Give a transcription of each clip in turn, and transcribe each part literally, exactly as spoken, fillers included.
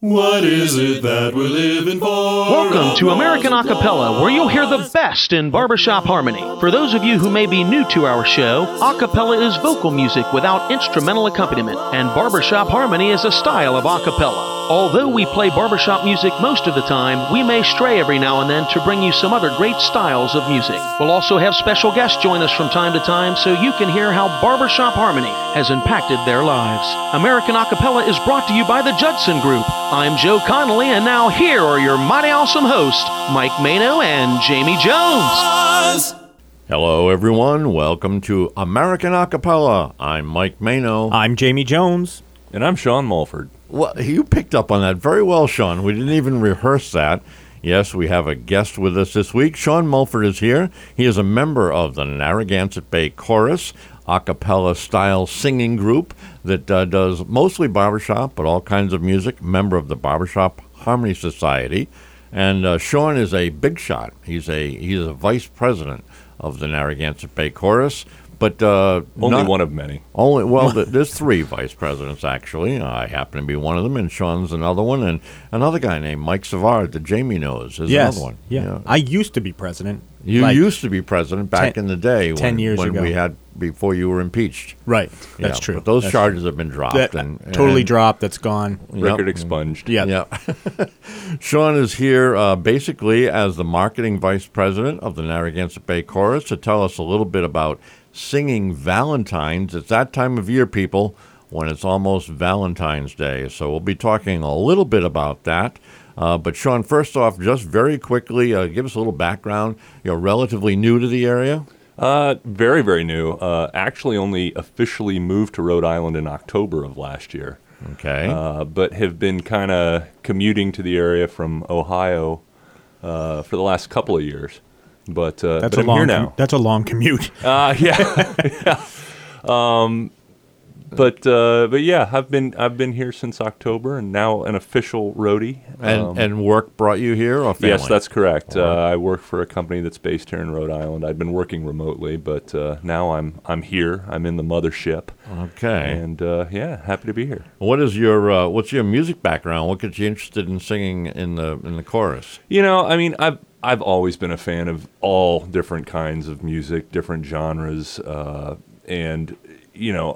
What is it that we're living for? Welcome to American Acapella, where you'll hear the best in barbershop harmony. For those of you who may be new to our show, acapella is vocal music without instrumental accompaniment, and barbershop harmony is a style of acapella. Although we play barbershop music most of the time, we may stray every now and then to bring you some other great styles of music. We'll also have special guests join us from time to time so you can hear how barbershop harmony has impacted their lives. American Acapella is brought to you by the Judson Group. I'm Joe Connolly, and now here are your mighty awesome hosts, Mike Mano and Jamie Jones. Hello, everyone. Welcome to American Acapella. I'm Mike Mano. I'm Jamie Jones. And I'm Sean Mulford. Well, you picked up on that very well, Sean. We didn't even rehearse that. Yes, we have a guest with us this week. Sean Mulford is here. He is a member of the Narragansett Bay Chorus, a cappella style singing group that uh, does mostly barbershop, but all kinds of music, member of the Barbershop Harmony Society. And uh, Sean is a big shot. He's a he's a vice president of the Narragansett Bay Chorus. But uh, only not, one of many. Only well, th- there's three vice presidents actually. I happen to be one of them, and Sean's another one, and another guy named Mike Savard that Jamie knows is yes. another one. Yeah. yeah, I used to be president. You like used to be president back ten, in the day, ten when, years when ago. we had before you were impeached. Right, that's yeah, true. But those that's charges true. have been dropped. That, and, and totally dropped. That's gone. Record yep. expunged. Yeah. Yeah. Sean is here uh, basically as the marketing vice president of the Narragansett Bay Chorus to tell us a little bit about singing Valentine's. It's that time of year, people, when it's almost Valentine's Day. So we'll be talking a little bit about that. Uh, but Sean, first off, just very quickly, uh, give us a little background. You're relatively new to the area. Uh, very, very new. Uh, actually only officially moved to Rhode Island in October of last year. Okay. Uh, but have been kind of commuting to the area from Ohio uh, for the last couple of years. But, uh, that's but a I'm long here now. Com- that's a long commute. Uh, yeah. yeah. Um, but uh, but yeah, I've been I've been here since October, and now an official roadie. And um, and work brought you here, or family? Yes, that's correct. Right. Uh, I work for a company that's based here in Rhode Island. I've been working remotely, but uh, now I'm I'm here. I'm in the mothership. Okay. And uh, yeah, happy to be here. What is your uh, what's your music background? What gets you interested in singing in the in the chorus? You know, I mean, I've I've always been a fan of all different kinds of music, different genres, uh, and you know.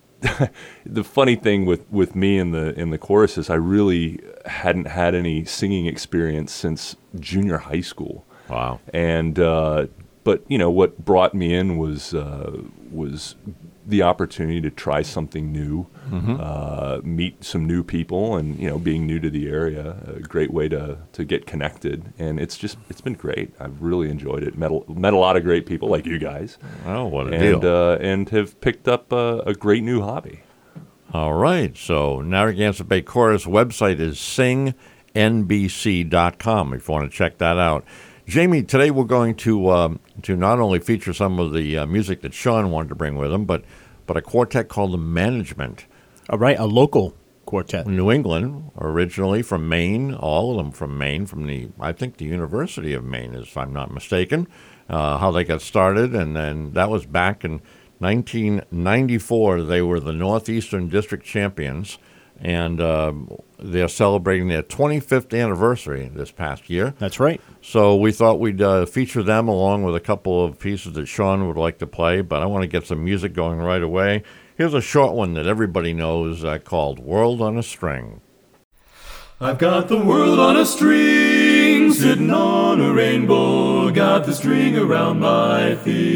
The funny thing with, with me in the in the chorus is I really hadn't had any singing experience since junior high school. Wow! And uh, but you know what brought me in was uh, was the opportunity to try something new, mm-hmm. uh, meet some new people, and you know being new to the area, a great way to to get connected. And it's just it's been great. I've really enjoyed it. Met a, met a lot of great people like you guys. Oh, what a and, deal! Uh, and have picked up a, a great new hobby. All right. So Narragansett Bay Chorus website is sing n b c dot com if you want to check that out. Jamie, today we're going to um, to not only feature some of the uh, music that Sean wanted to bring with him, but but a quartet called the Management. All right, a local quartet. New England, originally from Maine, all of them from Maine, from the, I think, the University of Maine, if I'm not mistaken, uh, how they got started. And then that was back in nineteen ninety-four. They were the Northeastern District Champions, and uh, they're celebrating their twenty-fifth anniversary this past year. That's right. So we thought we'd uh, feature them along with a couple of pieces that Sean would like to play, but I want to get some music going right away. Here's a short one that everybody knows uh, called World on a String. I've got the world on a string, sitting on a rainbow, got the string around my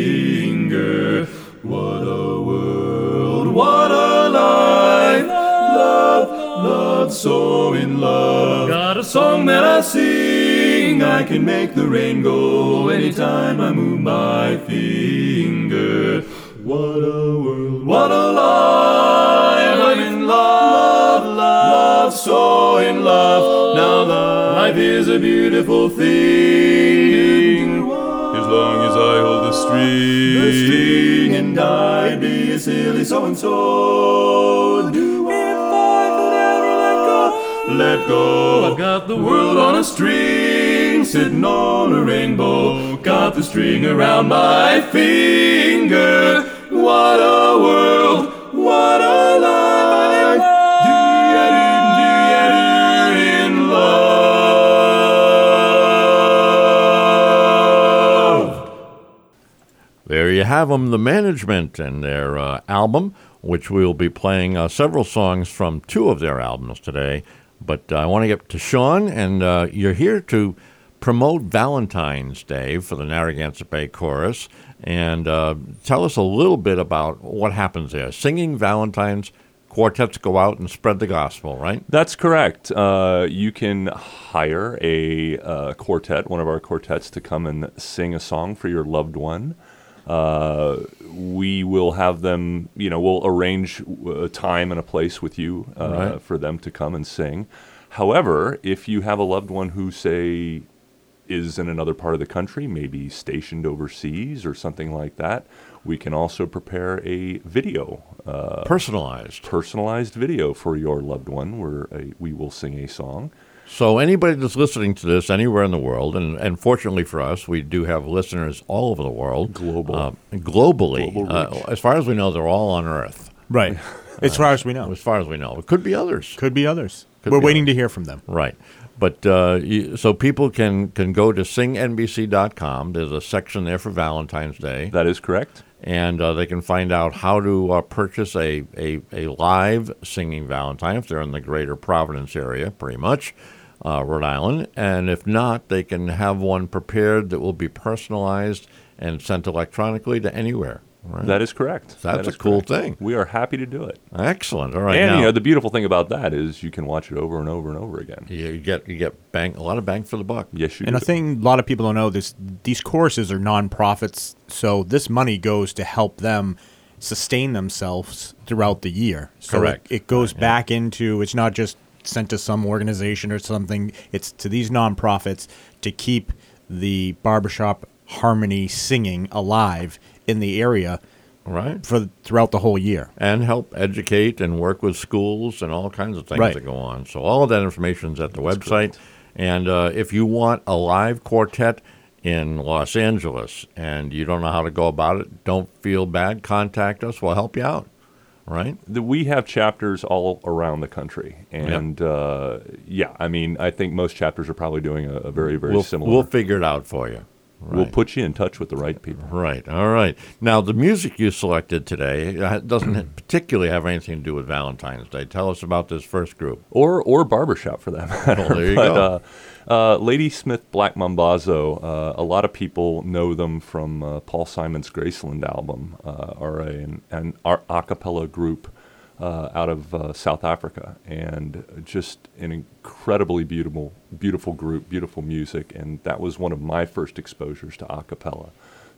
finger. What a world, what a life, love, love, so in love. Got a song that I sing, I can make the rain go anytime I move my finger. What a world, what a life, I'm in love, love, so in love. Now life is a beautiful thing, as long as I hold the string, the string, and I'd be a silly so-and-so. Do if I could ever let go, let go. I've got the world on a string, sitting on a rainbow, got the string around my finger. What a world, what a life. Do ya do, do ya do, you have them, The Management, and their uh, album, which we'll be playing uh, several songs from two of their albums today. But uh, I want to get to Sean, and uh, you're here to promote Valentine's Day for the Narragansett Bay Chorus. And uh, tell us a little bit about what happens there. Singing Valentine's, quartets go out and spread the gospel, right? That's correct. Uh, you can hire a uh, quartet, one of our quartets, to come and sing a song for your loved one. Uh, we will have them, you know, we'll arrange a time and a place with you uh, Right. for them to come and sing. However, if you have a loved one who, say, is in another part of the country, maybe stationed overseas or something like that, we can also prepare a video, uh, Personalized. personalized video for your loved one where a, we will sing a song. So anybody that's listening to this anywhere in the world, and, and fortunately for us, we do have listeners all over the world. Global. Uh, globally. Global Uh, reach. as far as we know, they're all on Earth. Right. As far as we know. As far as we know. It could be others. Could be others. Could We're be waiting others. to hear from them. Right. But uh, you, so people can, can go to sing N B C dot com. There's a section there for Valentine's Day. That is correct. And uh, they can find out how to uh, purchase a, a, a live singing Valentine if they're in the greater Providence area, pretty much, uh, Rhode Island. And if not, they can have one prepared that will be personalized and sent electronically to anywhere. Right? That is correct. That's That a is cool correct. thing. We are happy to do it. Excellent. All right. And now, you know, the beautiful thing about that is you can watch it over and over and over again. you, you get you get bang a lot of bang for the buck. Yes, you And do. a thing a lot of people don't know, this these choruses are nonprofits, so this money goes to help them sustain themselves throughout the year. So Correct. It, it goes Right, yeah. back into, it's not just sent to some organization or something, it's to these nonprofits to keep the barbershop harmony singing alive in the area Right. for throughout the whole year. And help educate and work with schools and all kinds of things Right. that go on. So all of that information is at the website. And uh, if you want a live quartet in Los Angeles and you don't know how to go about it, don't feel bad. Contact us. We'll help you out. Right? The, we have chapters all around the country. And, uh, yeah, I mean, I think most chapters are probably doing a, a very, very We'll, similar. we'll figure it out for you. We'll Right. put you in touch with the right people. Right. All right. Now, the music you selected today uh, doesn't particularly have anything to do with Valentine's Day. Tell us about this first group. Or or barbershop, for that matter. Well, there you but, go. Uh, uh, Lady Smith Black Mambazo, uh, a lot of people know them from uh, Paul Simon's Graceland album, uh, are a, an, an a cappella group uh, out of uh, South Africa, and just an incredibly beautiful, beautiful group, beautiful music, and that was one of my first exposures to a cappella.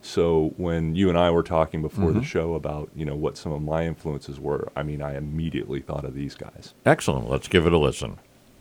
So when you and I were talking before Mm-hmm. the show about, you know, what some of my influences were, I mean, I immediately thought of these guys. Excellent. Let's give it a listen.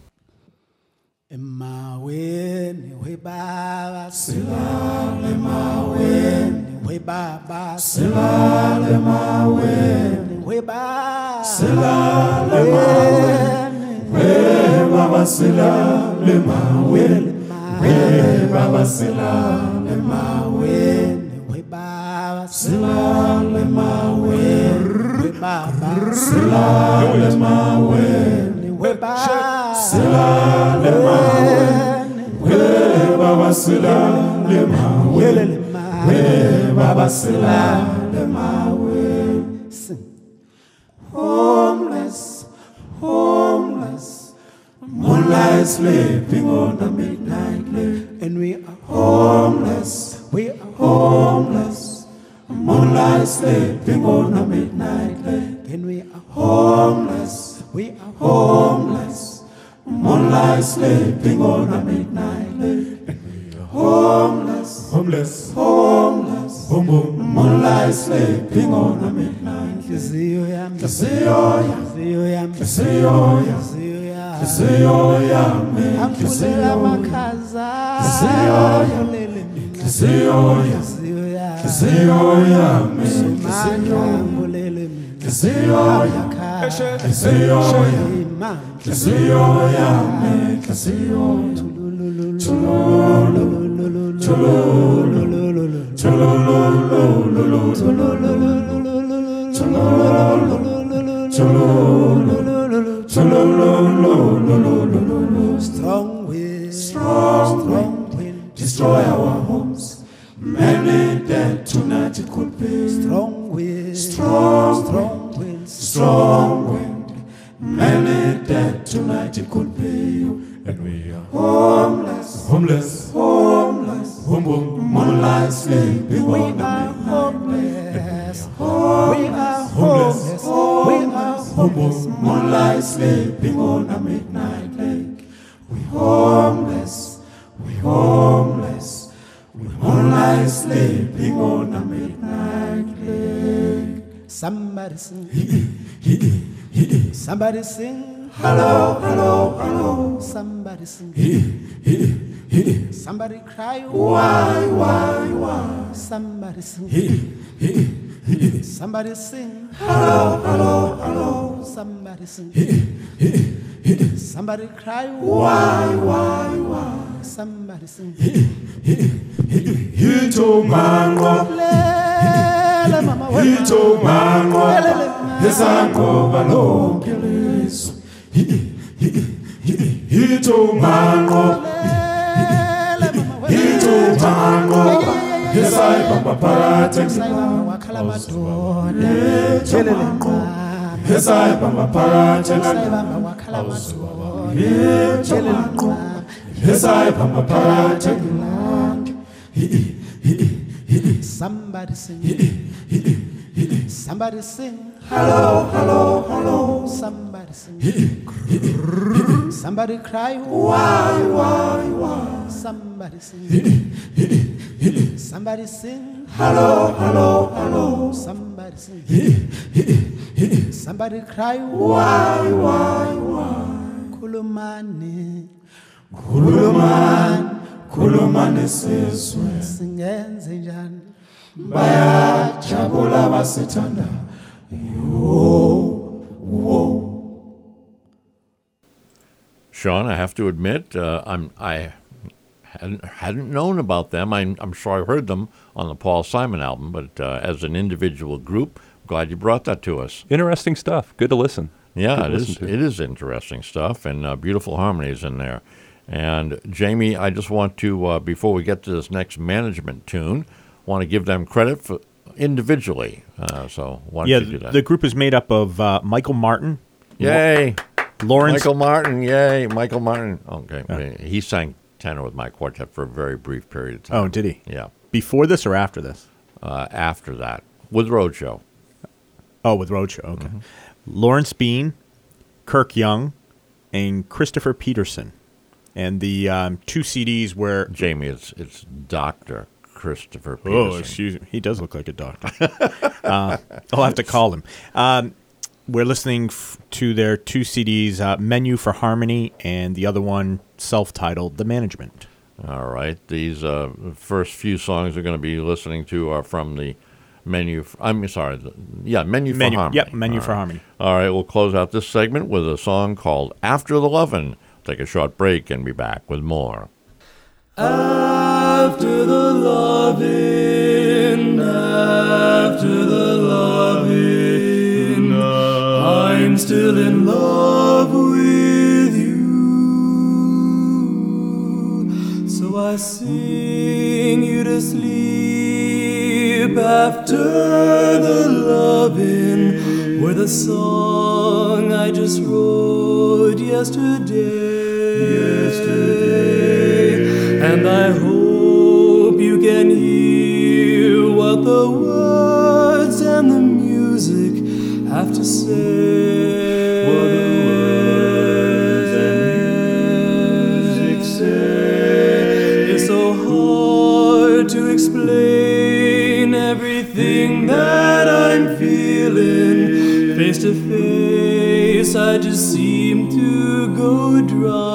Emaweni we baba silale maweni we baba silale maweni we baba silale maweni we baba silale maweni we baba silale maweni we baba silale maweni we baba silale maweni we baba silale maweni we baba silale maweni we baba silale maweni. Sing. Homeless, homeless, moonlight sleeping on the midnight lake, and we are homeless, we are homeless, moonlight sleeping on the midnight lake, and we are homeless, we are homeless, moonlight sleeping on a midnight lake, and we are homeless, homeless, homeless, boom boom, moonlight sleeping on a midnight. Kisiyoya, kisiyoya, kisiyoya, kisiyoya, kisiyoya, kisiyoya, kisiyoya, makaza, kisiyoya, kisiyoya, kisiyoya, kisiyoya, kisiyoya, kisiyoya, kisiyoya. Kasiyoya, me, kasiyoya, chulululu, chulululu, chulululu, chulululu, chulululu, chulululu, chulululu. Strong wind, strong wind, destroy our homes. Many dead tonight tonight it could be. Strong wind, Strong strong wind, Strong wind, many dead tonight it could be. And we are homeless, homeless, homeless, boom boom, moonlight sleeping we on the are midnight homeless. lake. We are homeless. We are Boom homeless. boom, moonlight sleeping on a midnight lake. We homeless, we homeless, we moonlight sleeping on a midnight lake. Somebody sing. Somebody sing. Hello, hello, hello. Somebody sing. Somebody cry. Why, why, why? Somebody sing. Somebody sing. Hello, hello, hello. Somebody sing. Somebody cry. Why, why, why? Somebody sing. He told man what? Lele mama He wema. told man what? Lele mama. His uncle Balo Gillis. He told man what? Lele mama wema. He told man what? His eye papa paratex. Sai mama wakala madone. Lele mama. His eye papa paratex. Sai mama wakala madone. Lele mama. His eye papa paratex. Somebody sing. Somebody sing. Hello, hello, hello. Somebody sing. Somebody cry. Why, why, why? Somebody sing. Somebody sing. Hello, hello, hello. Somebody sing. Somebody cry. Why, why, why? Kulumani. Kuluman, kuluman siswe. Singenze njani. Bayajabula basithanda. Sean, I have to admit, uh, I'm I hadn't, hadn't known about them. I'm, I'm sure I heard them on the Paul Simon album, but uh, as an individual group, glad you brought that to us. Interesting stuff. Good to listen. Yeah, Good it to is. listen to. It is interesting stuff and uh, beautiful harmonies in there. And Jamie, I just want to, uh, before we get to this next management tune, want to give them credit for individually. Uh, so why don't Yeah, you do that? the group is made up of uh, Michael Martin, Yay! Lawrence. Michael Martin, yay! Michael Martin. Okay, he sang tenor with my quartet for a very brief period of time. Oh, did he? Yeah. Before this or after this? Uh, after that, with Roadshow. Oh, with Roadshow. Okay. Lawrence Bean, Kirk Young, and Christopher Peterson. And the um, two C Ds were... Jamie, it's it's Doctor Christopher Peterson. Oh, excuse me. He does look like a doctor. uh, I'll have to call him. Um, we're listening f- to their two C Ds, uh, Menu for Harmony, and the other one, self-titled The Management. All right. These uh, first few songs we're going to be listening to are from the Menu. For, I'm sorry. The, yeah, Menu for Menu, Harmony. yep, Menu All for right. Harmony. All right. We'll close out this segment with a song called After the Lovin'. Take a short break and be back with more. After the loving, after the loving, I'm still in love with you. So I sing you to sleep after the loving, where the song I just wrote yesterday. Yesterday, and I hope you can hear what the words and the music have to say. What the words and music say. It's so hard to explain everything that I'm feeling. Face to face, I just seem to go dry.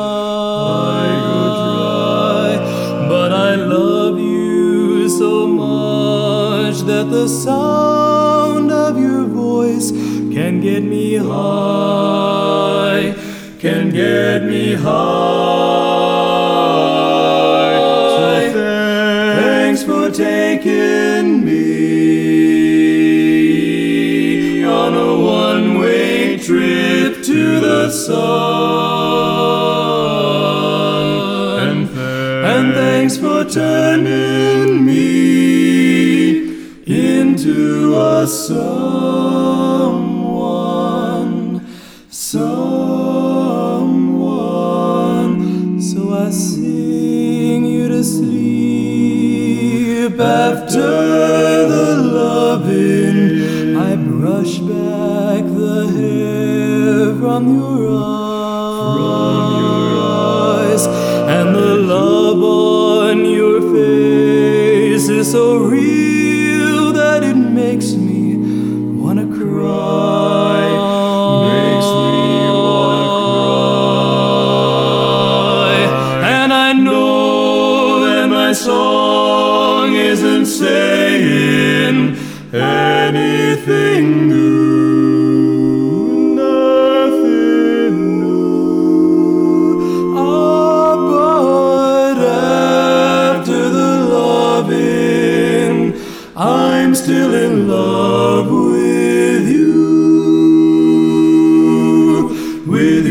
But I love you so much that the sound of your voice can get me high, can get me high. So thanks for taking me on a one-way trip to the sun, and, th- and thanks for turning me in to a someone, someone. So I sing you to sleep after the loving. I brush back the hair from your eyes, and the love on your face is so real that it makes me wanna cry. Makes me wanna cry. And I know that my song isn't saying anything new. I'm still in love with you, with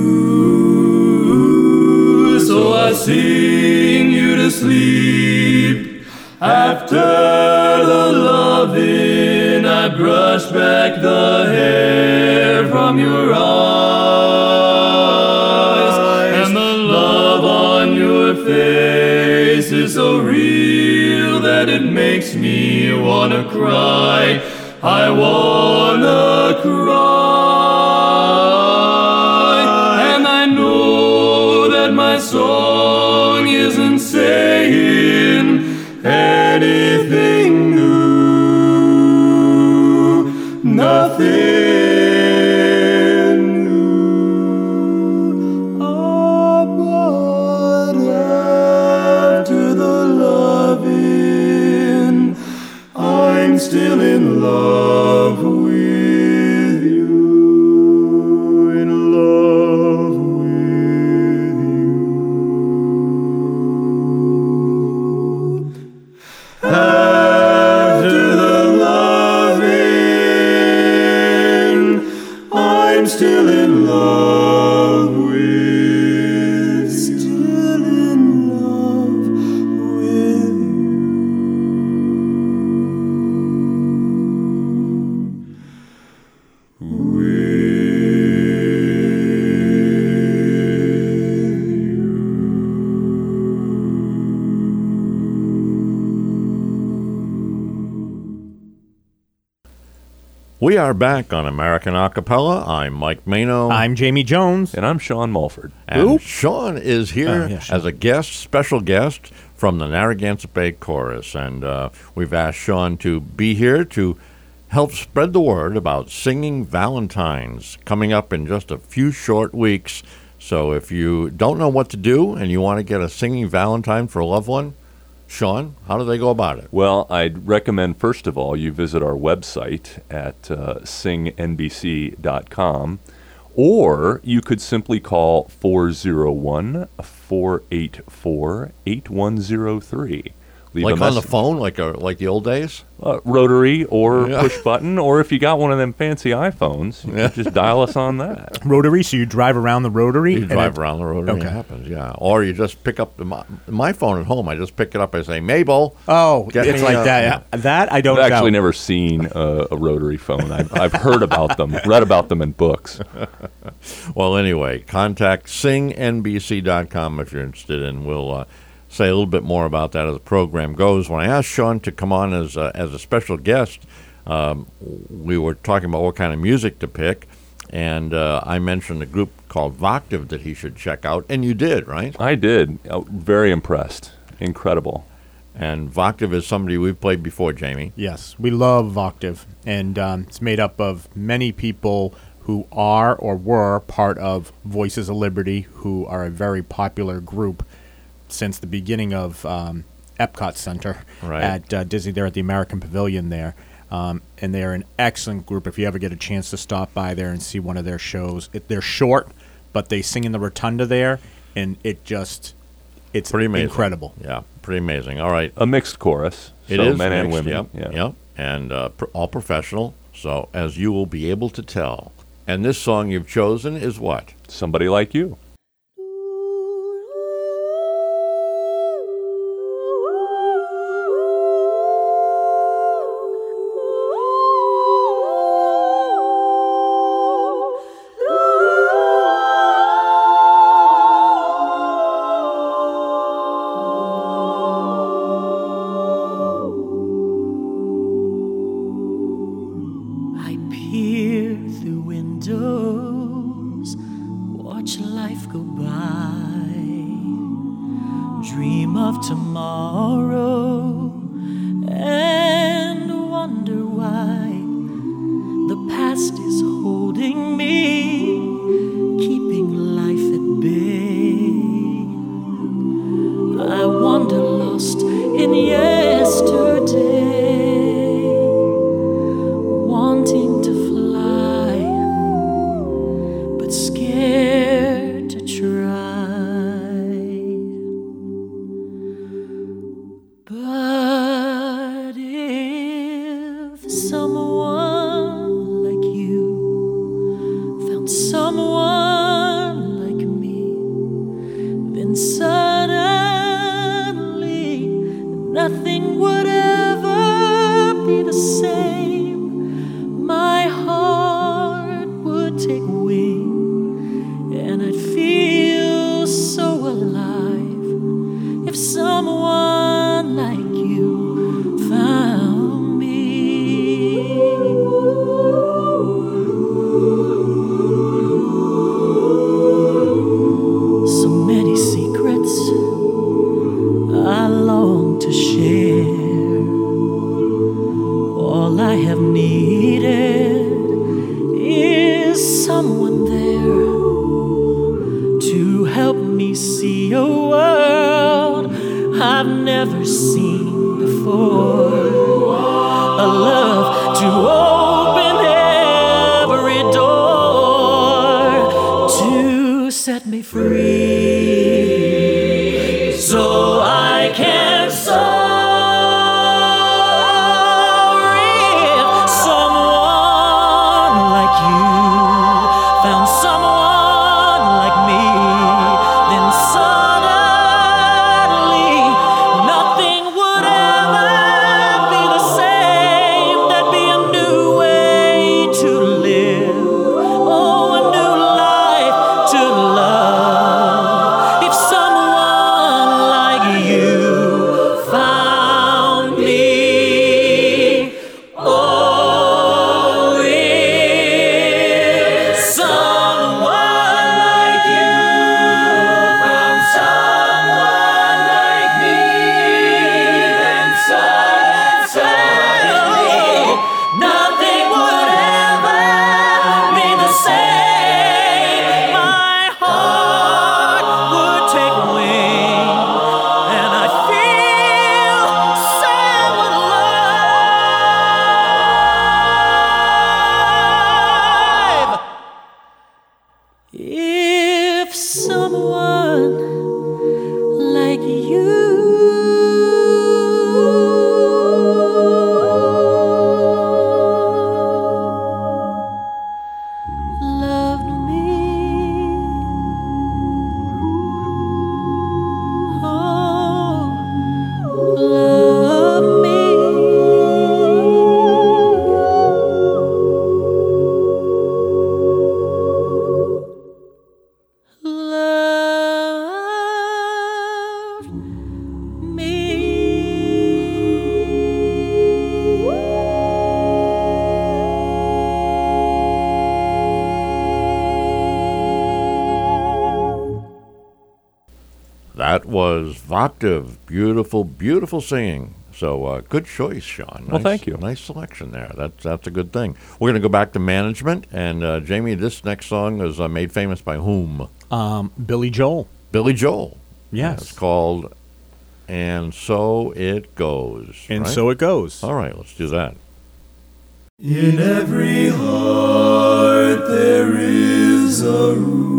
you. So I sing you to sleep after the loving. I brush back the hair from your eyes, and the love on your face is so real that it makes me wanna cry. I wanna cry. And I know that my song isn't saying anything new, nothing new. Ah, but after the loving, I'm still in love with you, in love with you. After the loving, I'm still in love with, still in love with We are back on American Acapella. I'm Mike Mano. I'm Jamie Jones. And I'm Sean Mulford. And Who? Sean is here Oh, yeah, Sean. as a guest, special guest from the Narragansett Bay Chorus. And uh, we've asked Sean to be here to help spread the word about Singing Valentines coming up in just a few short weeks. So if you don't know what to do and you want to get a Singing Valentine for a loved one, Sean, how do they go about it? Well, I'd recommend, first of all, you visit our website at uh, sing N B C dot com, or you could simply call four oh one, four eight four, eight one oh three. Leave Like a on the message. phone, like a, like the old days? Uh, rotary or Yeah. push button, or if you got one of them fancy iPhones, you can just dial us on that. Rotary, so you drive around the rotary? You and drive it- around the road and Okay. it happens, yeah. Or you just pick up the, my, my phone at home. I just pick it up. I say, Mabel. Oh, Get it's me, like uh, that. Yeah. That I don't I've actually doubt. never seen a, a rotary phone. I've, I've heard about them, read about them in books. Well, anyway, contact sing N B C dot com if you're interested, and we'll uh, say a little bit more about that as the program goes. When I asked Sean to come on as a, as a special guest, um, we were talking about what kind of music to pick, and uh, I mentioned a group called Voctive that he should check out, and you did, right? I did. Uh, very impressed. Incredible. And Voctive is somebody we've played before, Jamie. Yes, we love Voctive, and um, it's made up of many people who are or were part of Voices of Liberty, who are a very popular group since the beginning of um, Epcot Center Right. at uh, Disney. They're at the American Pavilion there, um, and they're an excellent group. If you ever get a chance to stop by there and see one of their shows, it, they're short, but they sing in the rotunda there, and it just it's Pretty amazing. incredible. Yeah, pretty amazing. All right. A mixed chorus. It so is men and mixed, women. Yep, Yeah. yep. And uh, pr- all professional. So, as you will be able to tell. And this song you've chosen is what? Somebody Like You. Ooh. dream of tomorrow, and wonder why the past is holding me, keeping life at bay. I wander lost in yesterday, wanting to fly, but scared to try. But if someone like you found someone like me, then suddenly nothing would ever be the same. My heart would take wing, and I'd feel so alive if someone like you found me. So many secrets I long to share. All I have needed is someone there to help me see a world I've never seen before. A love to open every door, to set me free, so I can soar. If someone like you found someone like me, then suddenly nothing would ever be the same. There'd be a new way to live, oh, a new life to love. If someone like you found me, oh, if someone like you found someone like me, then suddenly nothing would ever be the same. My heart would take wing, and I'd feel so alive if someone like you loved me. Oh, love me. Love That was Voktiv. Beautiful, beautiful singing. So uh, good choice, Sean. Well, Nice- thank you. Nice selection there. That's that's a good thing. We're going to go back to management. And uh, Jamie, this next song is uh, made famous by whom? Um, Billy Joel. Billy Joel. Yes. It's called And So It Goes. And right? so it goes. All right, let's do that. In every heart there is a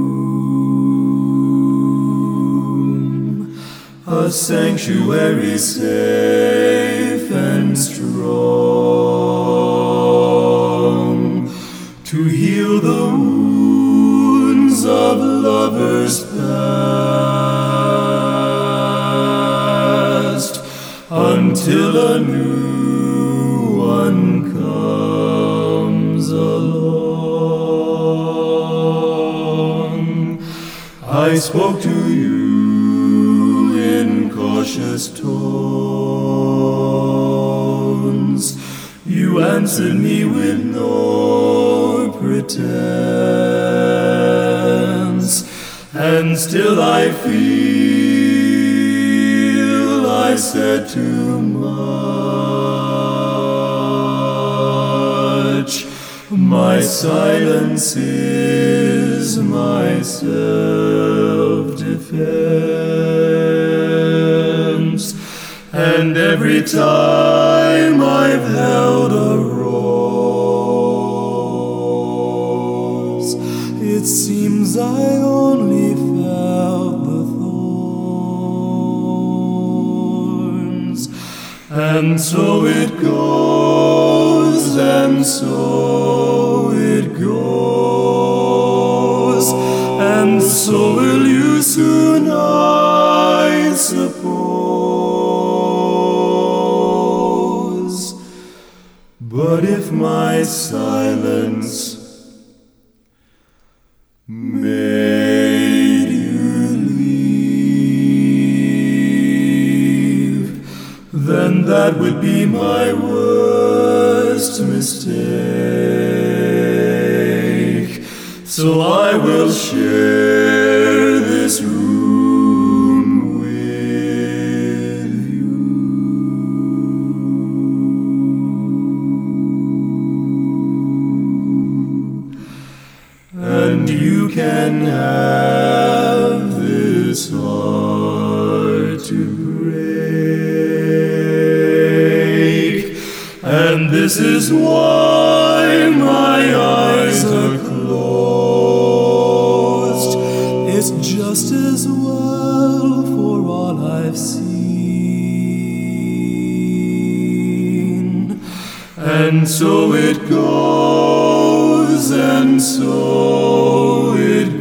room, a sanctuary safe and strong, to heal the wounds of lovers past, until a new one comes along. I spoke to you in cautious tones. You answered me with no pretense, and still I feel I said too much. My silence is my self-defense, and every time I've held a rose, it seems I only felt the thorns. And so it goes, and so it goes, and so will you soon, I suppose. But if my silence made you leave, then that would be my worst mistake. So I will share this room with you, and you can have this heart to break. And this is why my eyes are closed. It's just as well for all I've seen. And so it goes, and so it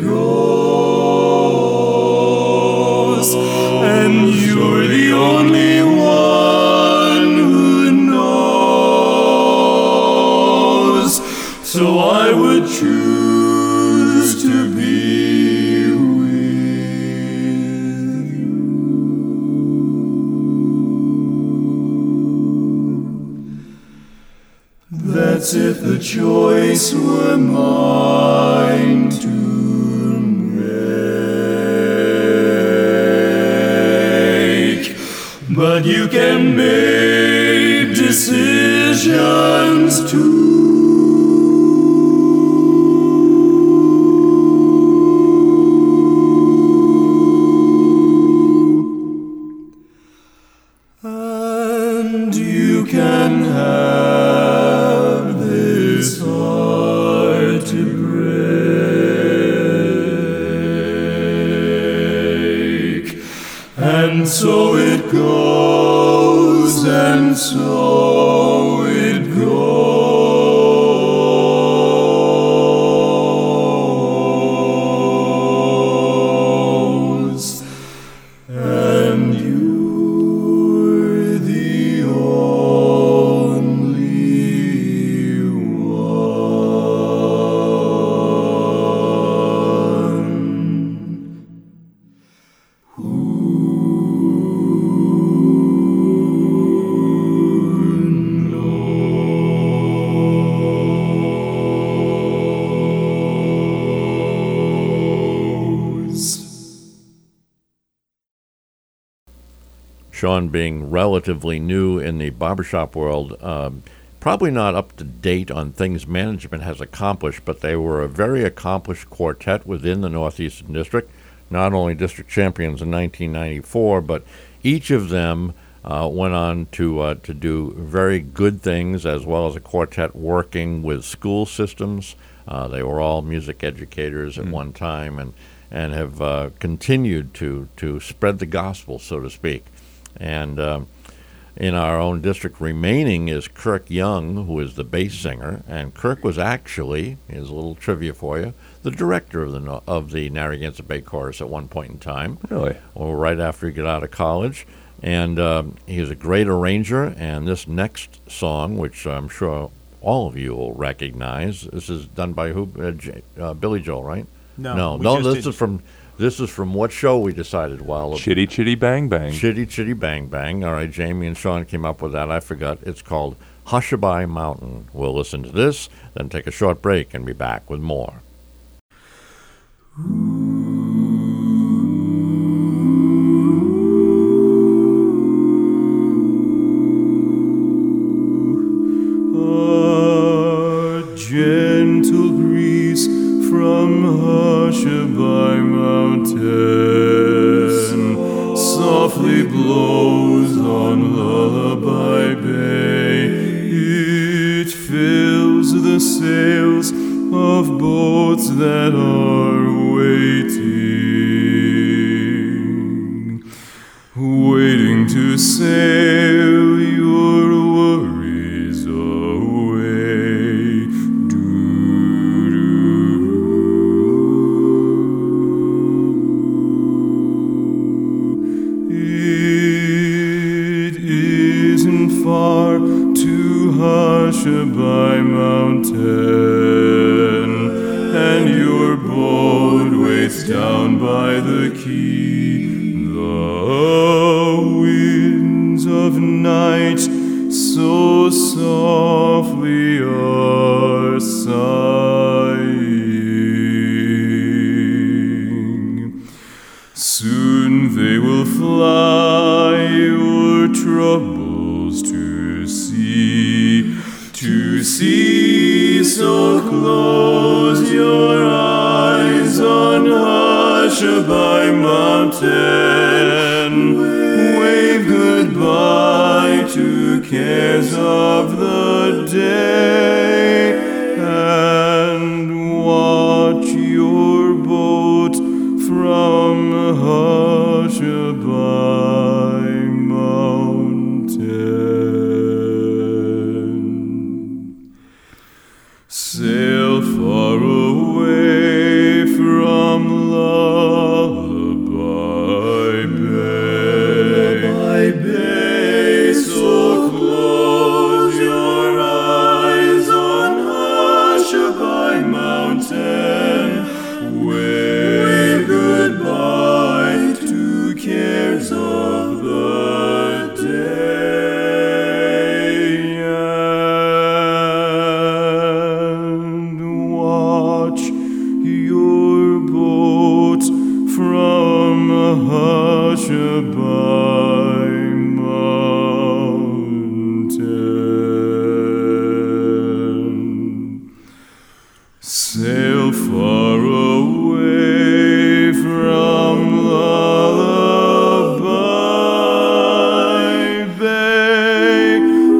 goes, and you're the only one who knows. So I would choose to be with you. That's if the choice were mine to make. But you can make decisions too. And you can have this heart to break. And so it goes, and so it goes. And you're the only one who Sean, being relatively new in the barbershop world, um, probably not up to date on things management has accomplished, but they were a very accomplished quartet within the Northeastern District, not only district champions in nineteen ninety-four, but each of them uh, went on to uh, to do very good things, as well as a quartet working with school systems. Uh, they were all music educators at mm. one time, and and have uh, continued to to spread the gospel, so to speak. And um, in our own district remaining is Kirk Young, who is the bass singer. And Kirk was actually, here's a little trivia for you, the director of the of the Narragansett Bay Chorus at one point in time. Really? Or right after he got out of college. And um, he's a great arranger. And this next song, which I'm sure all of you will recognize, this is done by who? Uh, J- uh, Billy Joel, right? No, no, we no. just This did- is from this is from what show we decided a while ago. Chitty Chitty Bang Bang. Chitty Chitty Bang Bang. All right, Jamie and Sean came up with that. I forgot. It's called Hushabye Mountain. We'll listen to this, then take a short break and be back with more. to sail your worries away. It isn't far to Hushabye Mountain, and your boat waits down by the quay. The winds of night so softly are sighing. Soon they will fly your troubles to see, to see. So close your eyes on Hushabye Mountain, wave goodbye to cares of the day, and watch your boat from Hushabye Mountain. Sail far away from Lullaby Bay, Bay, so close your eyes on Hushabye Mountain, wave goodbye to cares of the day, and watch your boat from Hushabye Mountain. Sail far away from Lullaby Bay.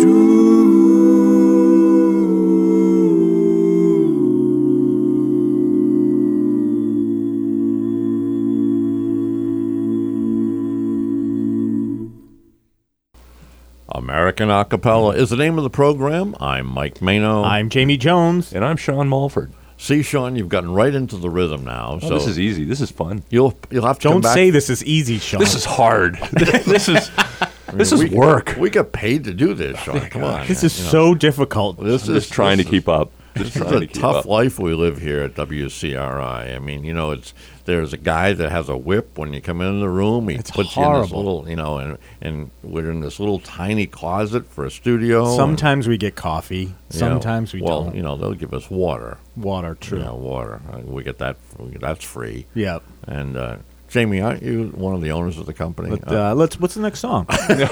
American Acapella is the name of the program. I'm Mike Mano. I'm Jamie Jones. And I'm Sean Mulford. See, Sean, you've gotten right into the rhythm now. Oh, so this is easy. This is fun. You'll you'll have to come Don't back. say this is easy, Sean. This is hard. this is I mean, this is we, work. We get paid to do this, Sean. Come on. This man. is You know, so difficult. This I'm is just trying to this keep up. Just This trying is to a keep tough up. life we live here at W C R I. I mean, you know, it's there's a guy that has a whip when you come in the room. He It's puts you in this horrible. little, you know, and and we're in this little tiny closet for a studio. Sometimes we get coffee. and, you know, Sometimes we well, don't. you know, they'll give us water. Water, true. You know, water. Uh, We get that. We get, that's free. Yep. And uh, Jamie, aren't you one of the owners of the company? But, uh, let's. What's the next song?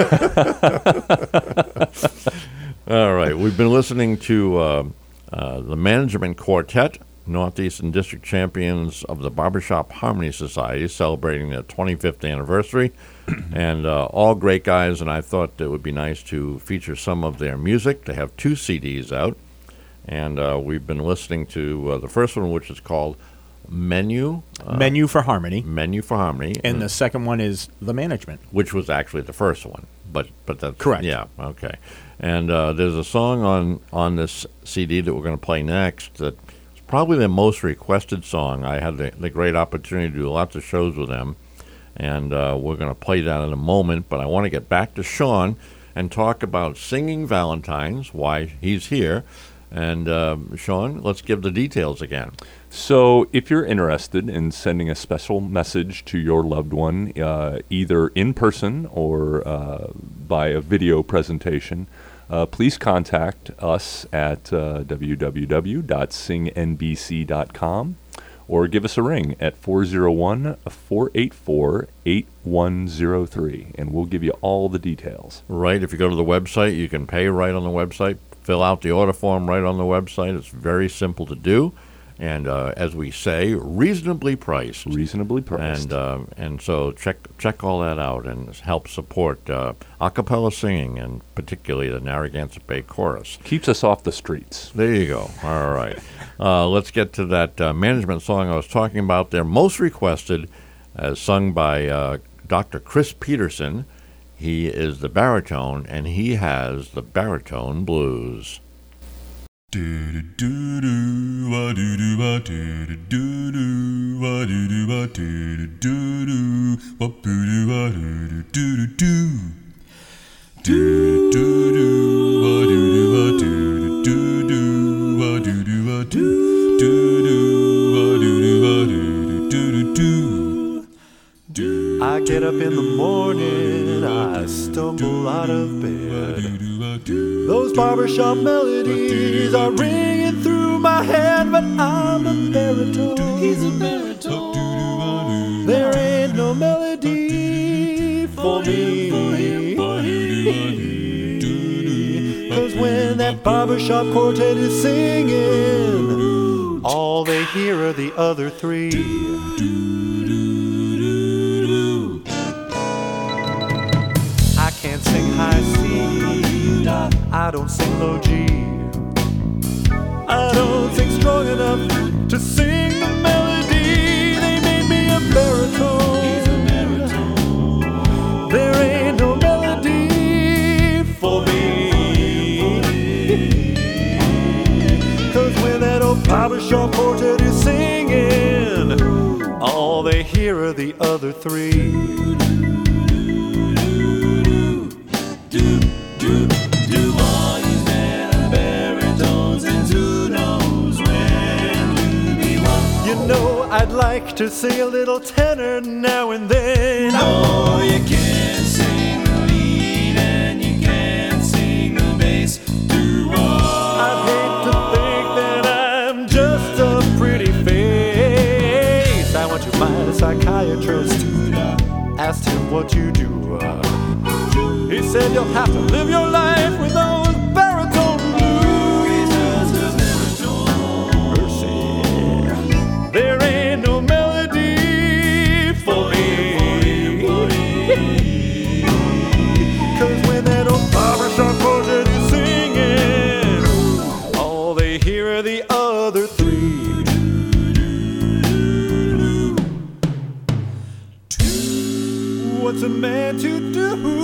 All right. We've been listening to uh, uh, the Management Quartet, Northeastern District Champions of the Barbershop Harmony Society, celebrating their twenty-fifth anniversary. and uh, all great guys, and I thought it would be nice to feature some of their music. They have two C Ds out, and uh, we've been listening to uh, the first one, which is called Menu. Uh, Menu for Harmony. Menu for Harmony. And the second one is The Management. which was actually the first one, but but that's Correct. Yeah, okay. And uh, there's a song on on this C D that we're going to play next that is probably their most requested song. I had the, the great opportunity to do lots of shows with them, and uh, we're going to play that in a moment. But I want to get back to Sean and talk about Singing Valentines, why he's here. And uh, Sean, let's give the details again. So, if you're interested in sending a special message to your loved one, uh, either in person or uh, by a video presentation, uh, please contact us at uh, w w w dot sing n b c dot com or give us a ring at four oh one, four eight four, eight one oh three, and we'll give you all the details. Right, if you go to the website, you can pay right on the website, fill out the order form right on the website. It's very simple to do. And uh, as we say, reasonably priced. Reasonably priced. And uh, and so check check all that out and help support uh, a cappella singing, and particularly the Narragansett Bay Chorus. Keeps us off the streets. There you go. All right. Uh, let's get to that uh, management song I was talking about. Their most requested, as sung by uh, Doctor Chris Peterson. He is the baritone, and he has the baritone blues. I get up in the morning, I stumble out of bed. Those barbershop melodies are ringing through my head, but I'm a baritone. He's a baritone. There ain't no melody for me. Cause when that barbershop quartet is singing, all they hear are the other three. I can't sing high C, I don't sing low G, I don't sing strong enough to sing the melody. They made me a baritone. He's a baritone. There ain't no melody for me. Cause when that old barbershop quartet is singing, all they hear are the other three. I'd like to sing a little tenor now and then. No, you can't sing the lead and you can't sing the bass. Do I'd hate to think that I'm just a pretty face. I went to my psychiatrist, asked him what you do. He said you'll have to live your life with those baritone blues. He's just a baritone. Mercy. There ain't no melody for me. Cause when that old barbershop quartet is singing, all they hear are the other three. What's a man to do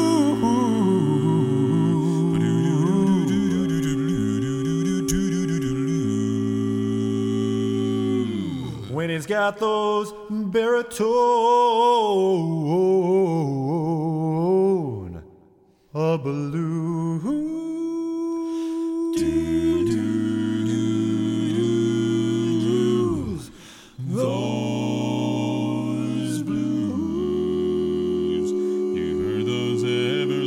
when he's got those baritone a blues? Those blues, you heard those ever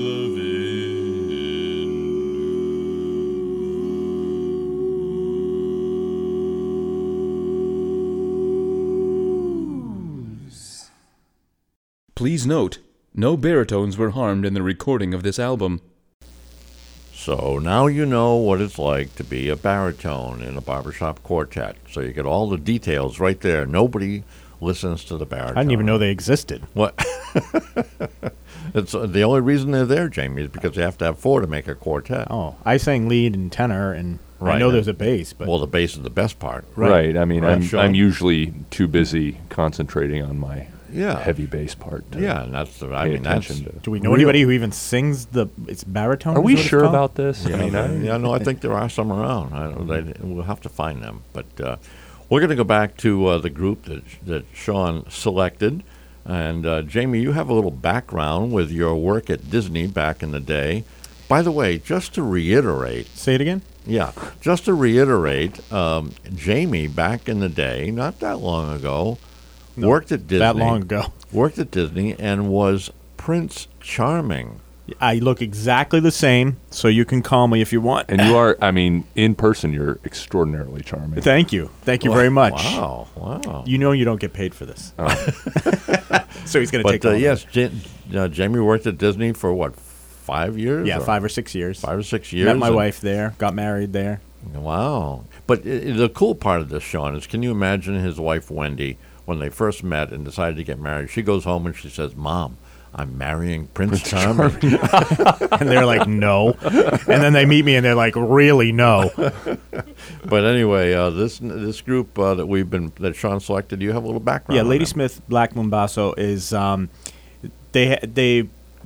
blues. Please note, no baritones were harmed in the recording of this album. So now you know what it's like to be a baritone in a barbershop quartet. So you get all the details right there. Nobody listens to the baritone. I didn't even know they existed. What? It's uh, the only reason they're there, Jamie, is because you have to have four to make a quartet. Oh, I sang lead and tenor, and Right. I know there's a bass, but Well, the bass is the best part. Right. I mean, Right, I'm Sean? I'm usually too busy concentrating on my Yeah. heavy bass part. To Yeah, and that's the. I pay mean, that's. attention to. do we know real- anybody who even sings the it's baritone? Are is we what it's sure called? about this? Yeah, I mean, I, yeah, no, I think there are some around. I, they, we'll have to find them. But uh, we're going to go back to uh, the group that that Sean selected. And uh, Jamie, you have a little background with your work at Disney back in the day. By the way, just to reiterate, Say it again. yeah, just to reiterate, um, Jamie back in the day, not that long ago, No, worked at Disney. That long ago. Worked at Disney and was Prince Charming. I look exactly the same, so you can call me if you want. and you are. I mean, in person, you're extraordinarily charming. Thank you. Thank you very much. Wow, wow. You know you don't get paid for this. So he's going to take But uh, all of yes, it. Ja- uh, Jamie worked at Disney for what, five years? Yeah, or five or six years. five or six years. Met my and- wife there, got married there. Wow. But i i- the cool part of this, Sean, is can you imagine his wife, Wendy, when they first met and decided to get married? She goes home and she says, Mom, I'm marrying Prince, Charming. And they're like, no. And then they meet me and they're like, really, no. But anyway, uh, this this group uh, that we've been, that Sean selected, you have a little background Yeah, on Lady them. Smith Black Mombasso is, um, they, they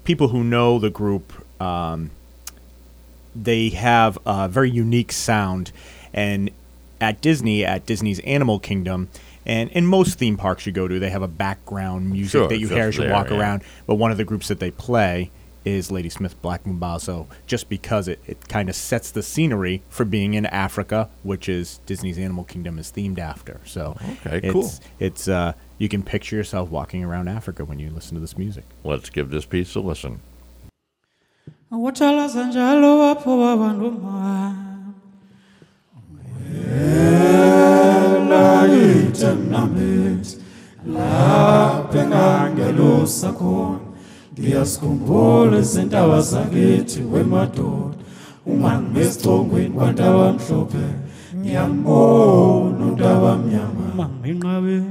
people who know the group, um, they have a very unique sound. And at Disney, at Disney's Animal Kingdom, and in most theme parks you go to, they have a background music Sure, that you just hear as you there, walk yeah. around. But one of the groups that they play is Ladysmith Black Mambazo, just because it, it kind of sets the scenery for being in Africa, which is Disney's Animal Kingdom is themed after. So Okay, it's, cool. It's uh, you can picture yourself walking around Africa when you listen to this music. Let's give this piece a listen. Uthala sanjalo wapho wabantu la itemnamit la pengangelusa khona ngiyasikhumbula izindawo zakithi wemadoda uma ngisicongweni kwandawa mhlophe ngiyambona undaba mnyama manginqabe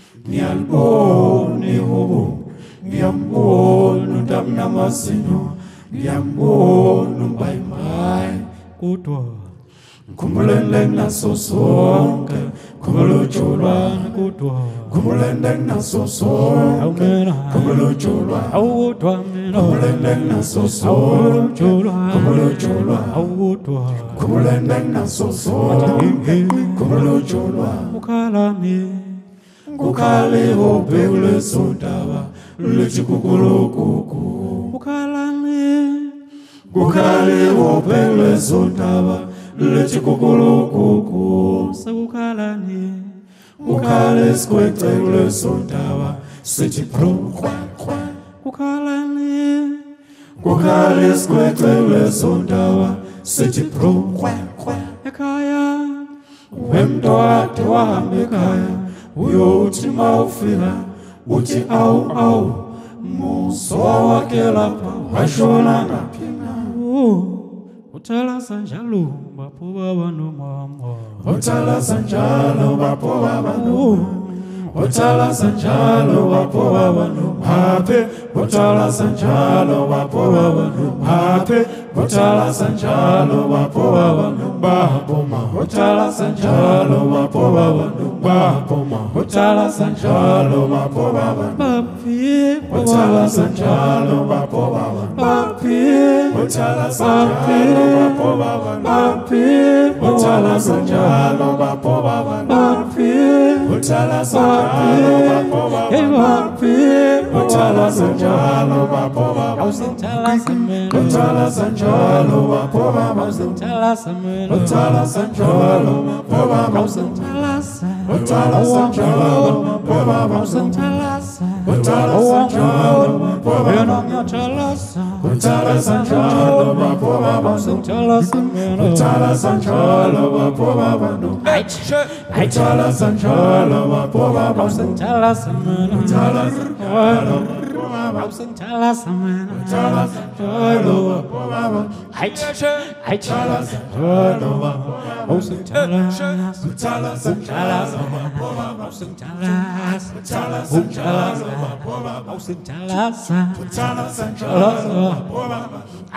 ngiyalibona ihubo ngiyambona undamnamazinyo ngiyambona umbayimayi kodwa Kumulende naso sonke, kumulujulwana kodwa. Kumulende naso sonke, kumulujulwana kodwa. Kumulende naso sonke, kumulujulwana kodwa. Kumulende naso sonke, kumulujulwana. Ukhalami, ukhali hobe ulesondaba, lechikukulukuku. Ukhalami, ukhali hobe ulesondaba. Lethi kukulukuku sekukhalani ukhale sikwecele sondawa sithi phrukhwa kukhalani kukhale sikwecele sondawa sithi phrukhwa ekhaya wemntwade wahamba ekhaya uyothi mawufika uthi awu awu muso wakhe lapha washona ngaphi na Uthala sanjalo bapho baba nomama Uthala sanjalo bapho baba nomama Uthala sanjalo bapho baba nomama Uthala sanjalo bapho baba nomama Uthala sanjalo bapho baba nomama Uthala sanjalo bapho baba nomama Uthala sanjalo bapho baba papi Uthala sanjalo bapho baba papi Uthala sanjalo bapho baba papi Uthala sanjalo bapho baba papi Uthala sanjalo bapho baba papi Uthala sanjalo bapho baba Uthala sanjalo bapho baba Uthala sanjalo Uthala sanjalo bapho baba Uthala sanjalo Uthala sanjalo bapho baba Uthala sanjalo Uthala sanjalo bapho baba Uthala sanjalo bapho baba Uthala sanjalo bapho baba Uthala sanjalo bapho baba Uthala sanjalo Uthala sanjalo Uthala samana Uthala sanjalo bapho baba Uthala sanjalo bapho baba Uthala Uthala sanjalo bapho baba Uthala Uthala sanjalo bapho baba Uthala Uthala sanjalo bapho baba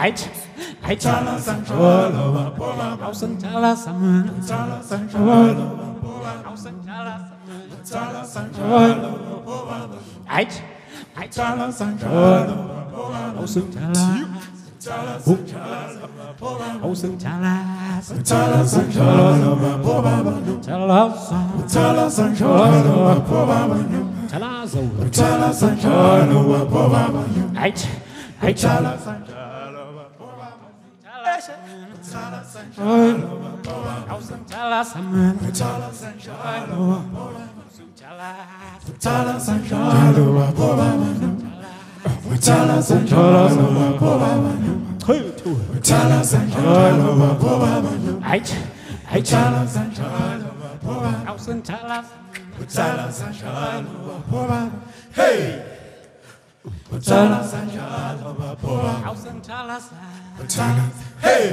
Uthala sanjalo bapho baba Uthala samana Uthala sanjalo bapho baba Uthala Uthala sanjalo bapho baba Uthala sanjalo bapho baba Uthala Uthala sanjalo bapho baba Uthala Uthala sanjalo bapho baba Uthala Uthala sanjalo bapho baba Uthala sanjalo bapho baba Uthala sanjalo bapho baba Uthala sanjalo bapho baba Uthala samana Uthala sanjalo bapho baba Uthala sanjalo bapho baba Uthala sanjalo bapho baba Uthala sanjalo bapho baba Uthala sanjalo bapho baba Uthala sanjalo bapho baba Hey Uthala sanjalo bapho baba Uthala Hey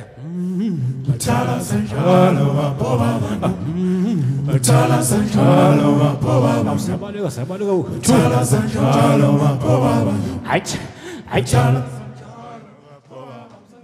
Uthala sanjalo bapho baba Uthala sanjalo bapho baba Uthala sanjalo bapho baba Uthala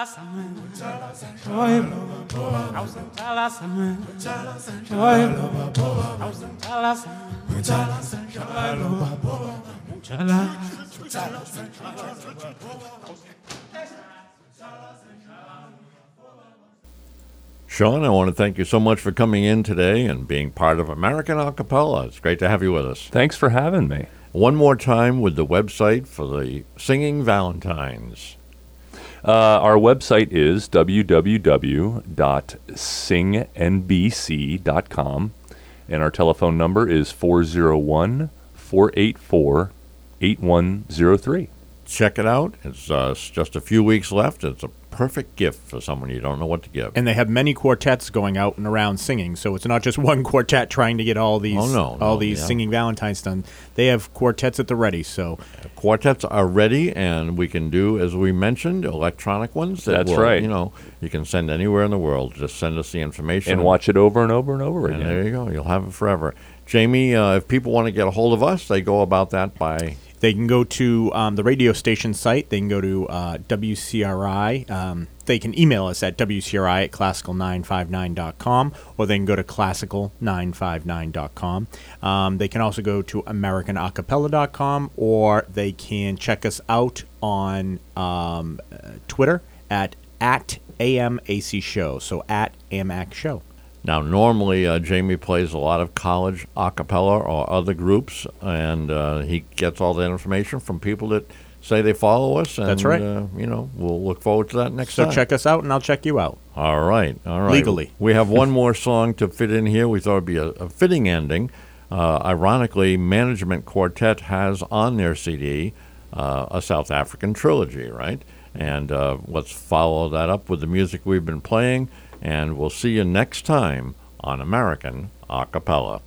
Sean, I want to thank you so much for coming in today and being part of American Acapella. It's great to have you with us. Thanks for having me. One more time with the website for the Singing Valentines. Uh, our website is w w w dot sing n b c dot com, and our telephone number is four oh one, four eight four, eight one oh three. Check it out. It's uh, just a few weeks left. It's a perfect gift for someone you don't know what to give. And they have many quartets going out and around singing, so it's not just one quartet trying to get all these oh, no, all no, these yeah. singing Valentines done. They have quartets at the ready. So quartets are ready, and we can do, as we mentioned, electronic ones. That That's will, right. You know, you can send anywhere in the world. Just send us the information And watch it over and over and over and again. there you go. You'll have it forever. Jamie, uh, if people want to get a hold of us, they go about that by. they can go to um, the radio station site. They can go to uh, W C R I. Um, they can email us at W C R I at classical nine five nine dot com, or they can go to classical nine five nine dot com. Um, they can also go to american acapella dot com, or they can check us out on um, uh, Twitter at, at A M A C Show, so at A M A C Show. Now, normally, uh, Jamie plays a lot of college a cappella or other groups, and uh, he gets all that information from people that say they follow us. And, That's right. Uh, you know, we'll look forward to that next So time. check us out, and I'll check you out. All right, all right. Legally. We have one more song to fit in here. We thought it would be a, a fitting ending. Uh, ironically, Management Quartet has on their C D uh, a South African trilogy, right? And uh, let's follow that up with the music we've been playing. And we'll see you next time on American Acapella.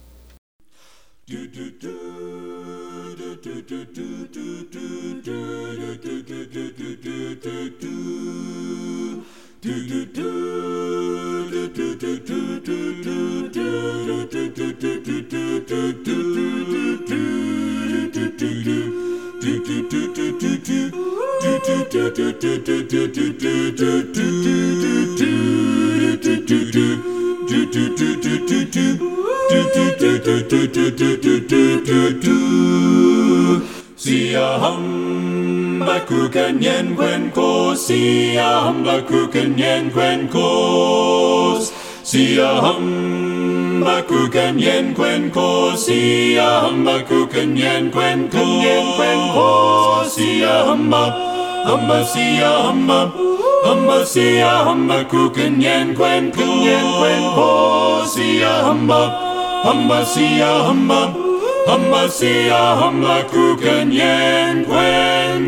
Sia hum bakukan yen kwen ko, sia hum bakukan yen kwen ko, sia hum bakukan yen kwen ko, sia hum bakukan yen kwen ko, sia hum hamba sia hamba hamba sia hamba kukan yen kwen ko, sia hamba hamba sia hamba hamba sia hamba kukan yen kwen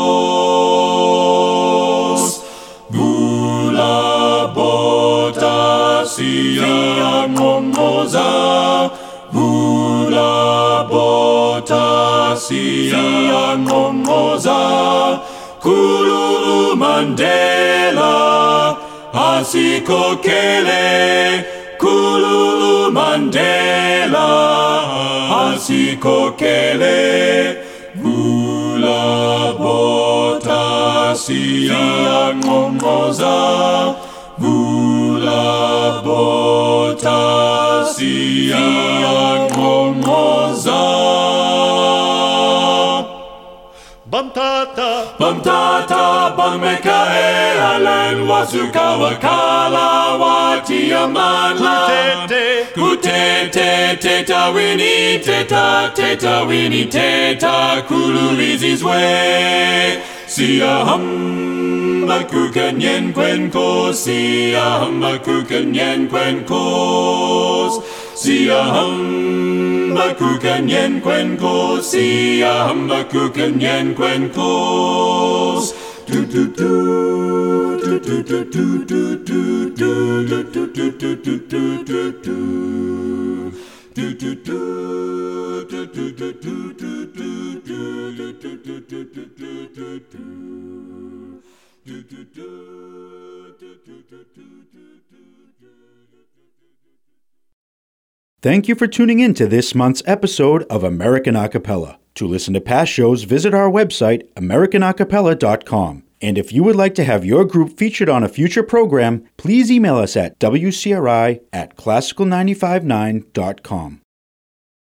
ko, gula bota sia ngomoza, gula bota sia ngomoza, Kululu Mandela asiko kele, Kululu Mandela asiko kele, gula bota sia ngomoza, gula bota sia ngomoza. Bamtata, Bamtata, Bamekae, Alan, Wasukawa, Kala, Watiaman, Kutete, Kutete, Teta, Winnie, Teta, Teta, Winnie, Teta, Kululizi's way. Sia hamba kukan yen kwen ko, sia hamba kukan yen kwen ko, sia hamba kukan yen kwen ko, sia hamba kukan yen kwen ko. Do do do do do do do do do do do do do do do do do do Thank you for tuning in to this month's episode of American Acapella. To listen to past shows, visit our website, american acapella dot com. And if you would like to have your group featured on a future program, please email us at w c r i at classical nine five nine dot com.